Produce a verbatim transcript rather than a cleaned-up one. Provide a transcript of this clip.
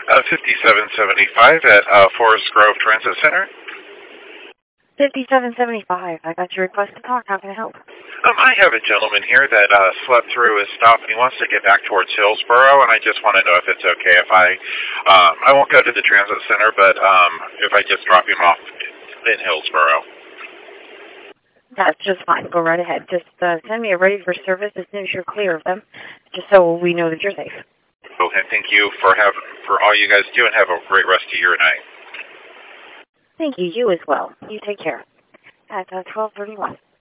Uh, fifty-seven seventy-five at uh, Forest Grove Transit Center. fifty-seven seventy-five. I got your request to talk. How can I help? Um, I have a gentleman here that uh, slept through his stop, and he wants to get back towards Hillsboro, and I just want to know if it's okay if I, um, I won't go to the transit center, but um, if I just drop him off in Hillsboro. That's just fine. Go right ahead. Just uh, send me a ready for service as soon as you're clear of them, just so we know that you're safe. Okay, thank you for have for all you guys do, and have a great rest of your night. Thank you. You as well. You take care. At uh, twelve thirty-one.